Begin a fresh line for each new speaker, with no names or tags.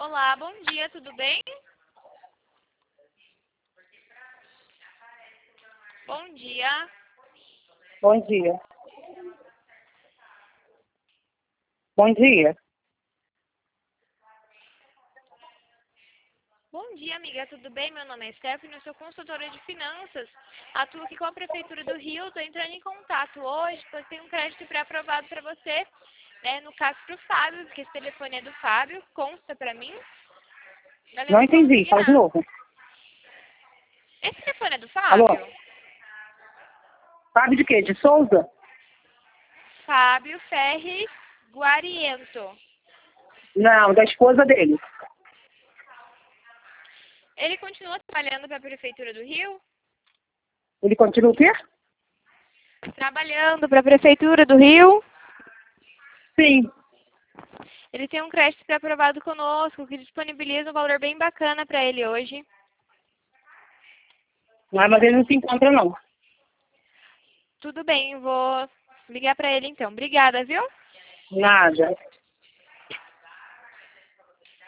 Olá, bom dia, tudo bem? Bom dia.
Bom dia. Bom dia.
Bom dia, amiga, tudo bem? Meu nome é Stephanie, eu sou consultora de finanças. Atuo aqui com a Prefeitura do Rio, estou entrando em contato hoje, pois tem um crédito pré-aprovado para você, né? No caso para o Fábio, porque esse telefone é do Fábio, consta para mim.
Não
Valendo
entendi. Fala de
consignar.
novo.
Esse telefone é do
Alô?
Fábio?
Sabe de quê? De Souza?
Fábio Ferri Guariento.
Não, da esposa dele.
Ele continua trabalhando para a Prefeitura do Rio?
Ele continua o quê?
Trabalhando para a Prefeitura do Rio?
Sim.
Ele tem um crédito pré-aprovado conosco, que disponibiliza um valor bem bacana para ele hoje.
Mas ele não se encontra, não.
Tudo bem, vou ligar para ele então. Obrigada, viu?
Nada.